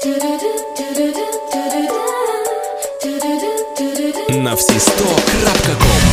На всі 100.com.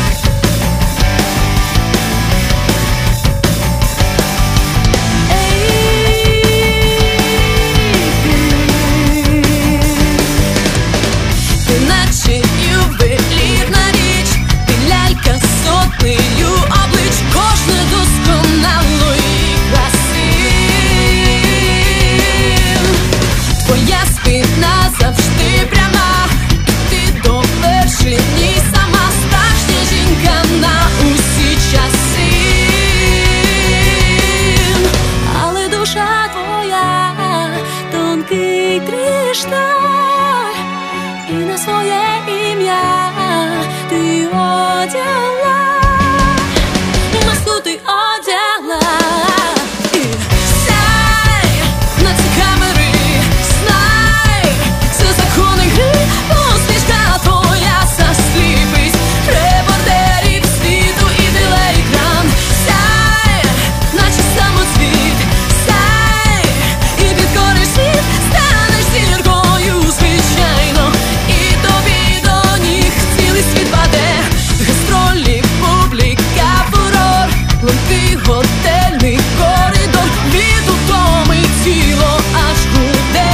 І на своє ім'я ти одягла, маску ти одягла. І сяй на ці камери, знай, це закони гри, посмішка твоя засліпить репортерів світу і телеекран. Сяй, наче самоцвіт, сяй, і підкориш світ, станеш зіркою, звичайно, і тобі до ніг цілий світ паде. Гастролі, публіка, фурор, лунки, готельний коридор, від утоми тіло аж гуде.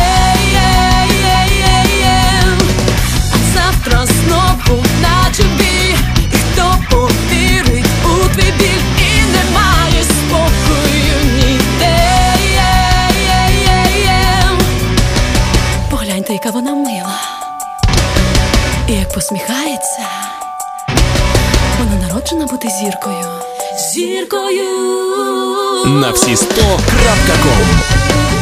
А завтра знову наче бій, і хто повірить у твій біль, і немає спокою ніде. Погляньте, яка вона мила, і як посміхається. Вона народжена бути зіркою. Зіркою. На всі 100.com.